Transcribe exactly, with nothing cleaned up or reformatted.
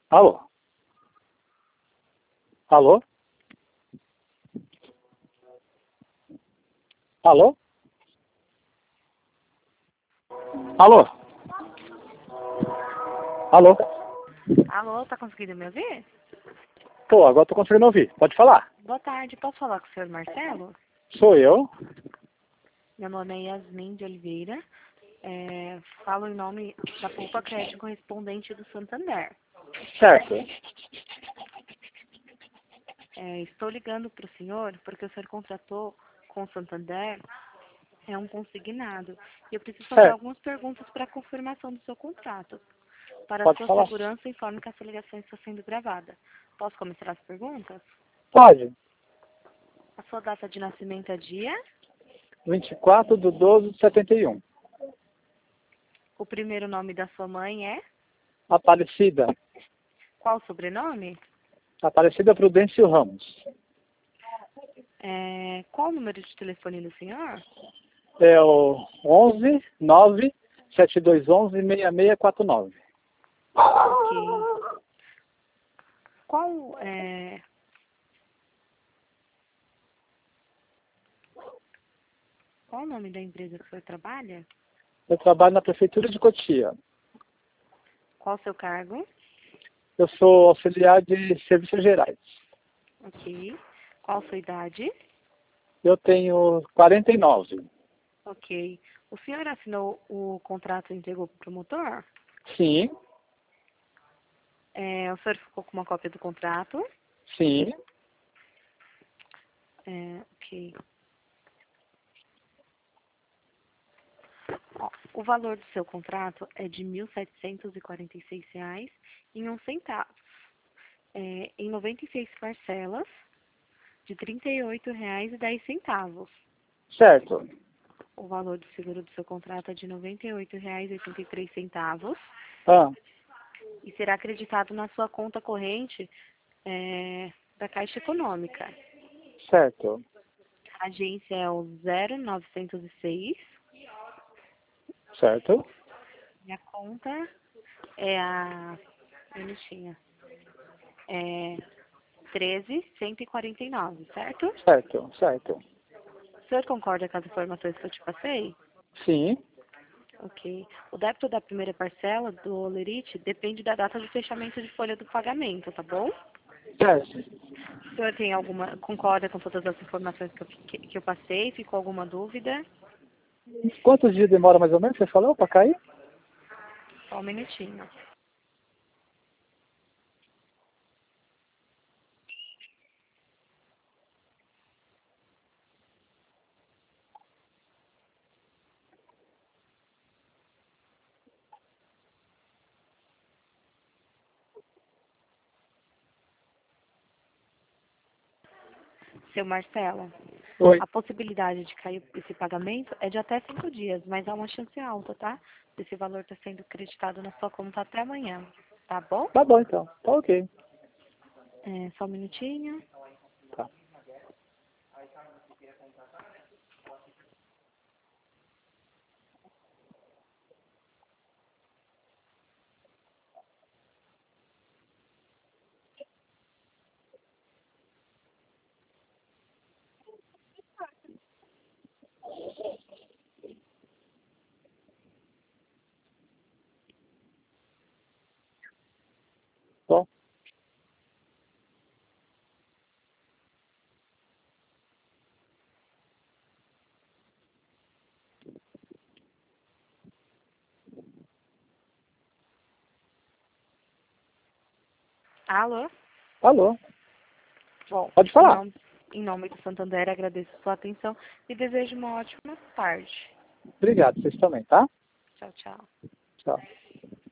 Alô? Alô? Alô? Alô? Alô? Alô, tá conseguindo me ouvir? Pô, agora tô conseguindo ouvir. Pode falar. Boa tarde, posso falar com o senhor Marcelo? Sou eu. Meu nome é Yasmin de Oliveira. É, falo em nome da Poupa Crédito Correspondente do Santander. Certo. É, estou ligando para o senhor porque o senhor contratou com o Santander é um consignado. E eu preciso fazer Certo. algumas perguntas para a confirmação do seu contrato. Para a Pode sua falar. segurança, informe que essa ligação está sendo gravada. Posso começar as perguntas? Pode. A sua data de nascimento é dia? vinte e quatro de doze de setenta e um. O primeiro nome da sua mãe é? Aparecida. Qual o sobrenome? Aparecida Prudêncio Ramos. É, qual o número de telefone do senhor? É o onze nove sete dois um um seis seis quatro nove. Ok. Qual é... Qual o nome da empresa que o senhor trabalha? Eu trabalho na Prefeitura de Cotia. Qual o seu cargo? Eu sou auxiliar de serviços gerais. Ok. Qual a sua idade? Eu tenho quarenta e nove. Ok. O senhor assinou o contrato e entregou para o promotor? Sim, É, o senhor ficou com uma cópia do contrato? sim. É, ok. Ó, o valor do seu contrato é de mil setecentos e quarenta e seis reais e um centavo. É, em noventa e seis parcelas de trinta e oito reais e dez centavos. Certo. O valor do seguro do seu contrato é de noventa e oito reais e oitenta e três centavos Ah, e será acreditado na sua conta corrente é, da Caixa Econômica. certo. A agência é o zero novecentos e seis Certo. e a conta é a minutinha, é treze cento e quarenta e nove, certo? Certo. Certo. O senhor concorda com as informações que eu te passei? Sim. Ok. O débito da primeira parcela do Olerite depende da data de fechamento de folha do pagamento, tá bom? Certo. O senhor tem alguma, concorda com todas as informações que eu, que, que eu passei? Ficou alguma dúvida? Quantos dias demora mais ou menos, você falou, para cair? Só um minutinho. Seu Marcelo, Oi. a possibilidade de cair esse pagamento é de até cinco dias, mas há uma chance alta, tá? Esse valor está sendo creditado na sua conta até amanhã, tá bom? Tá bom, então. Tá ok. É, só um minutinho. Tá. Bom. Alô? Alô. Bom, Pode em falar. nome, em nome do Santander, agradeço a sua atenção e desejo uma ótima tarde. Obrigado, vocês também, tá? Tchau, tchau. Tchau.